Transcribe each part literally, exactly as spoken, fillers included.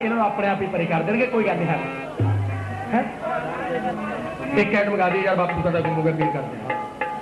इन्होंने अपने आप ही परे कर देंगे, कोई गल नहीं है। एक कैट मंगा दी यार, बापू का गुम होकर पील कर देना।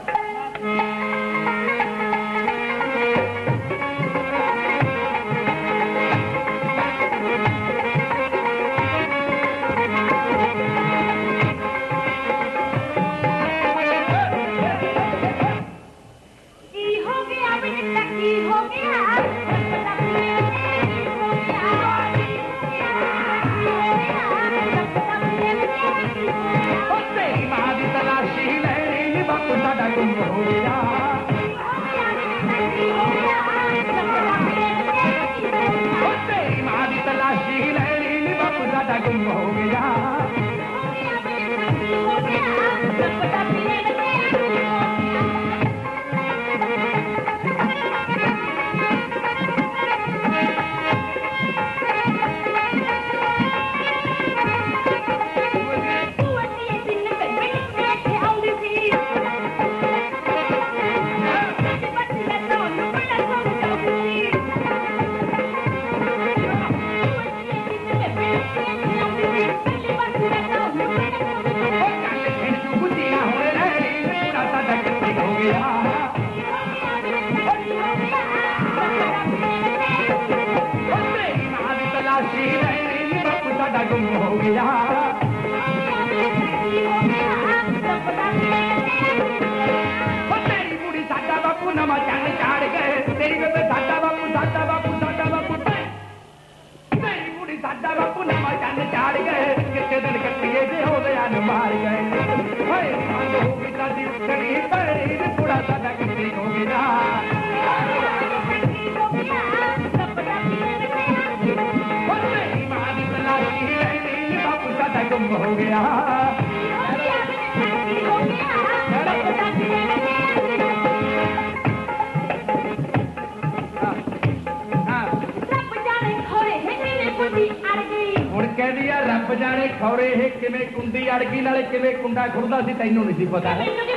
रब जाने खौरे है किवें कुंडी अड़ गई नाले किवें कुंडा खुरदा सी, तैनूं नहीं सी पता।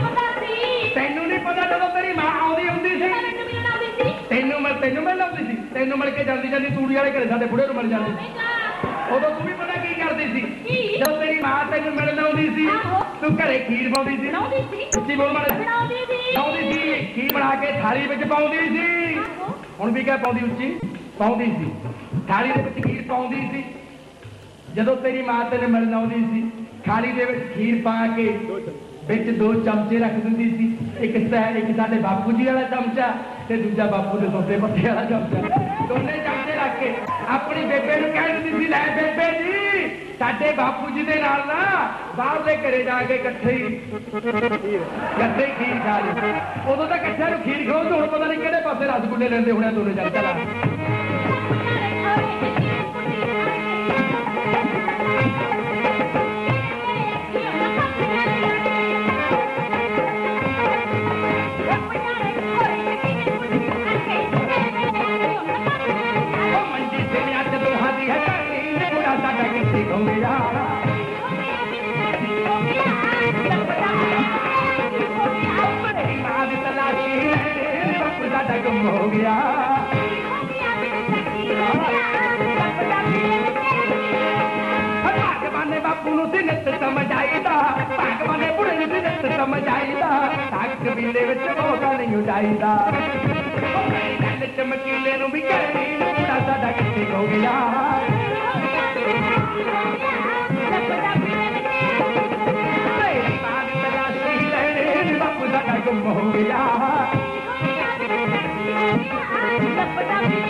तैनूं नहीं पता जदों तेरी मां आउंदी हुंदी सी, तैनूं मैं तैनूं मिल आउंदी सी, तैनूं मिल के जांदी जांदी तूड़ी वाले घरे साडे बुढ़े नूं मिल जांदी सी। उदों तूं भी पता की करदी सी, जदों तेरी मां तैनूं मिलण आउंदी सी तूं घरे खीर पाउंदी सी, उच्ची बोल मारे पाउंदी सी, खीर बना के थाली विच पाउंदी सी। हुण भी क्या पाउंदी, उच्ची पाउंदी सी, थाली दे विच खीर पाउंदी सी। जदों तेरी मां तेरे मिलण आउंदी सी थाली दे विच खीर पा के विच दो चमचे रख दिंदी सी, एक एक साडे बापू जी वाला चमचा ते दूजा बापू दे सोते पत्ते वाला चमचा, दोने चमचे रख के अपनी बेबे नूं कह दिंदी सी, लै बेबे जी साडे बापू जी दे नाल ना बाहरले घरे जाके इकट्ठे ही इकट्ठे ही खीर खा ली। उदों तां इकट्ठे नूं खीर खाओ तो हुण पता नहीं किहड़े पासे रसगुल्ले लैंदे होणे दोने चमचा ला। गुम हो गया भगवान ने बापू नूं सी नित समझाईदा, भगवान ने बुढ़े नूं सी नित समझाईदा, ताक बीले विच मौका नहीं उडाईदा। गल चमकीले नूं भी कहनी बुढ़ा साडा किथे हो गया। तेरी मां दी तलाशी लैणे बापू साडा गुम हो गया।